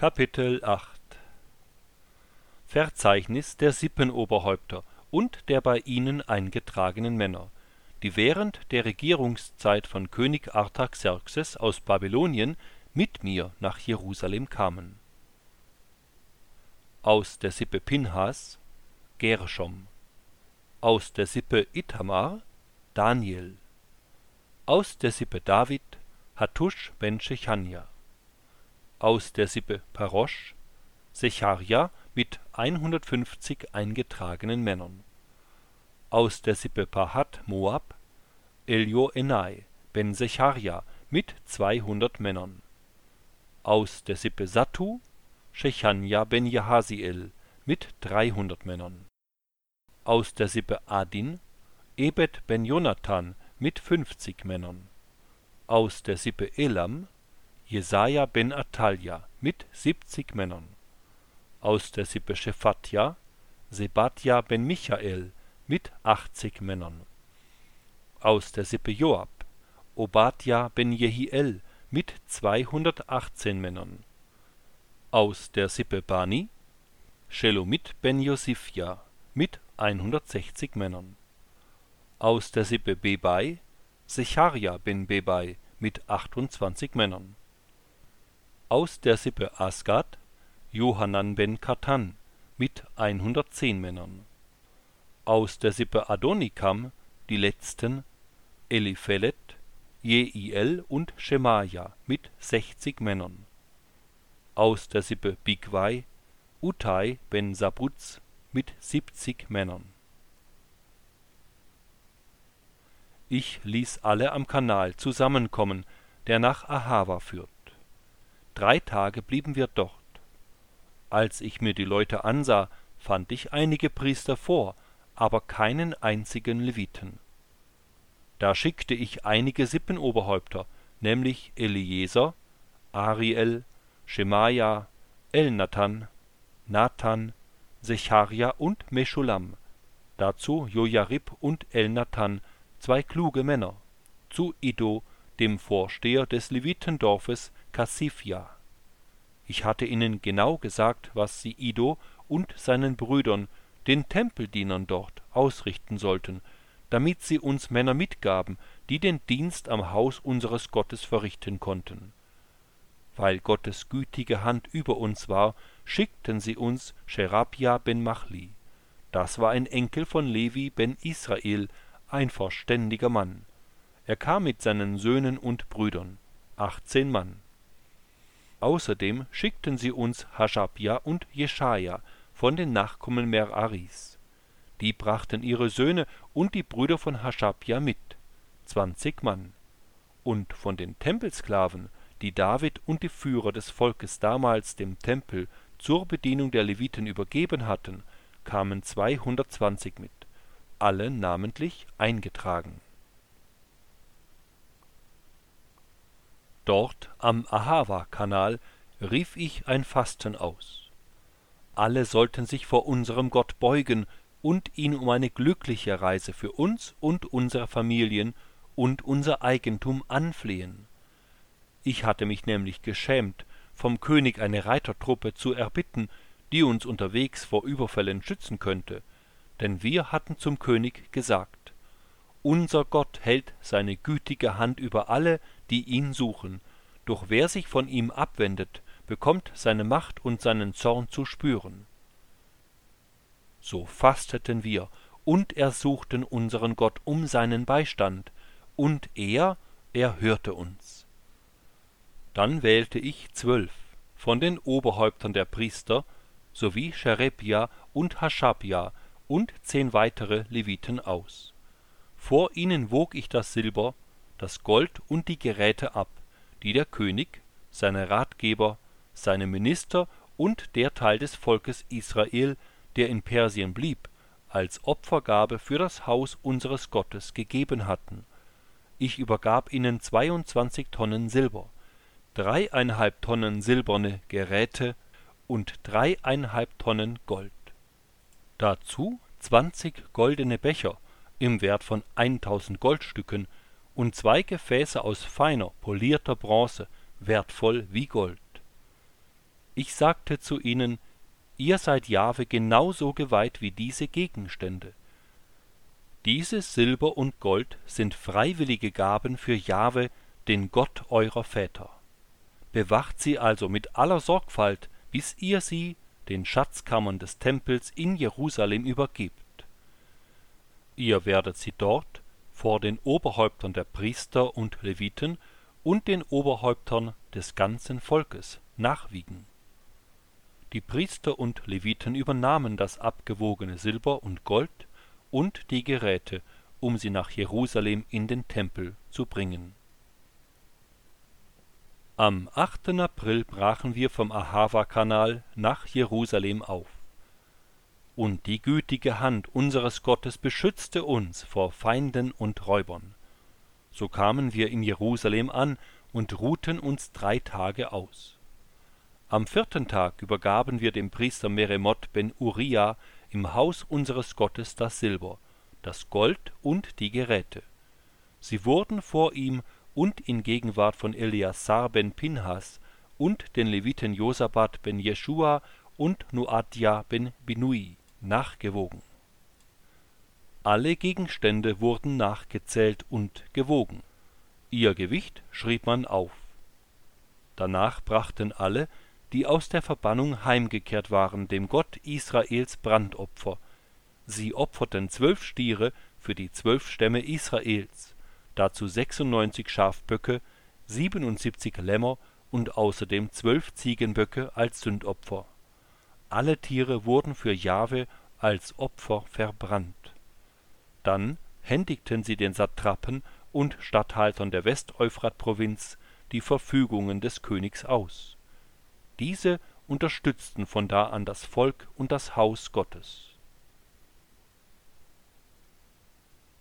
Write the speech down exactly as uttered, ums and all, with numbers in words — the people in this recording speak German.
Kapitel acht Verzeichnis der Sippenoberhäupter und der bei ihnen eingetragenen Männer, die während der Regierungszeit von König Artaxerxes aus Babylonien mit mir nach Jerusalem kamen. Aus der Sippe Pinhas Gerschom, aus der Sippe Ithamar Daniel, aus der Sippe David Hattusch ben Shechanja, aus der Sippe Parosch Secharja mit hundertfünfzig eingetragenen Männern, aus der Sippe Pahat Moab Elioenai ben Secharja mit zweihundert Männern, aus der Sippe Sattu Shechanja ben Jahasiel mit dreihundert Männern, aus der Sippe Adin Ebed ben Jonathan mit fünfzig Männern, aus der Sippe Elam Jesaja ben Atalja mit siebzig Männern, aus der Sippe Schephatja Sebatja ben Michael mit achtzig Männern, aus der Sippe Joab Obadja ben Jehiel mit zweihundertachtzehn Männern, aus der Sippe Bani Shelomit ben Josifja mit hundertsechzig Männern, aus der Sippe Bebai Secharja ben Bebai mit achtundzwanzig Männern, aus der Sippe Asgad Johanan ben Katan mit hundertzehn Männern, aus der Sippe Adonikam die letzten Eliphelet, Jeiel und Schemaja mit sechzig Männern, aus der Sippe Bigwai Utai ben Sabuz mit siebzig Männern. Ich ließ alle am Kanal zusammenkommen, der nach Ahava führt. Drei Tage blieben wir dort. Als ich mir die Leute ansah, fand ich einige Priester vor, aber keinen einzigen Leviten. Da schickte ich einige Sippenoberhäupter, nämlich Eliezer, Ariel, Schemaja, Elnathan, Nathan, Secharja und Meschulam, dazu Jojarib und Elnathan, zwei kluge Männer, zu Iddo, dem Vorsteher des Levitendorfes Kassifja. Ich hatte ihnen genau gesagt, was sie Iddo und seinen Brüdern, den Tempeldienern dort, ausrichten sollten, damit sie uns Männer mitgaben, die den Dienst am Haus unseres Gottes verrichten konnten. Weil Gottes gütige Hand über uns war, schickten sie uns Scherabja ben Machli. Das war ein Enkel von Levi ben Israel, ein verständiger Mann. Er kam mit seinen Söhnen und Brüdern, achtzehn Mann. Außerdem schickten sie uns Haschabja und Jeschaja von den Nachkommen Meraris. Die brachten ihre Söhne und die Brüder von Haschabja mit, zwanzig Mann. Und von den Tempelsklaven, die David und die Führer des Volkes damals dem Tempel zur Bedienung der Leviten übergeben hatten, kamen zweihundertzwanzig mit, alle namentlich eingetragen. Dort am Ahava-Kanal rief ich ein Fasten aus. Alle sollten sich vor unserem Gott beugen und ihn um eine glückliche Reise für uns und unsere Familien und unser Eigentum anflehen. Ich hatte mich nämlich geschämt, vom König eine Reitertruppe zu erbitten, die uns unterwegs vor Überfällen schützen könnte, denn wir hatten zum König gesagt: Unser Gott hält seine gütige Hand über alle, die ihn suchen, doch wer sich von ihm abwendet, bekommt seine Macht und seinen Zorn zu spüren. So fasteten wir und ersuchten unseren Gott um seinen Beistand, und er erhörte uns. Dann wählte ich zwölf von den Oberhäuptern der Priester sowie Scherebja und Haschabja und zehn weitere Leviten aus. Vor ihnen wog ich das Silber, das Gold und die Geräte ab, die der König, seine Ratgeber, seine Minister und der Teil des Volkes Israel, der in Persien blieb, als Opfergabe für das Haus unseres Gottes gegeben hatten. Ich übergab ihnen zweiundzwanzig Tonnen Silber, dreieinhalb Tonnen silberne Geräte und dreieinhalb Tonnen Gold. Dazu zwanzig goldene Becher im Wert von eintausend Goldstücken und zwei Gefäße aus feiner, polierter Bronze, wertvoll wie Gold. Ich sagte zu ihnen, ihr seid Jahwe genauso geweiht wie diese Gegenstände. Dieses Silber und Gold sind freiwillige Gaben für Jahwe, den Gott eurer Väter. Bewacht sie also mit aller Sorgfalt, bis ihr sie den Schatzkammern des Tempels in Jerusalem übergebt. Ihr werdet sie dort vor den Oberhäuptern der Priester und Leviten und den Oberhäuptern des ganzen Volkes nachwiegen. Die Priester und Leviten übernahmen das abgewogene Silber und Gold und die Geräte, um sie nach Jerusalem in den Tempel zu bringen. Am achten April brachen wir vom Ahava-Kanal nach Jerusalem auf. Und die gütige Hand unseres Gottes beschützte uns vor Feinden und Räubern. So kamen wir in Jerusalem an und ruhten uns drei Tage aus. Am vierten Tag übergaben wir dem Priester Meremoth ben Uria im Haus unseres Gottes das Silber, das Gold und die Geräte. Sie wurden vor ihm und in Gegenwart von Eleazar ben Pinhas und den Leviten Josabad ben Jeschua und Noadja ben Binui nachgewogen. Alle Gegenstände wurden nachgezählt und gewogen. Ihr Gewicht schrieb man auf. Danach brachten alle, die aus der Verbannung heimgekehrt waren, dem Gott Israels Brandopfer. Sie opferten zwölf Stiere für die zwölf Stämme Israels, dazu sechsundneunzig Schafböcke, siebenundsiebzig Lämmer und außerdem zwölf Ziegenböcke als Sündopfer. Alle Tiere wurden für Jahwe als Opfer verbrannt. Dann händigten sie den Satrapen und Statthaltern der West-Euphrat-Provinz die Verfügungen des Königs aus. Diese unterstützten von da an das Volk und das Haus Gottes.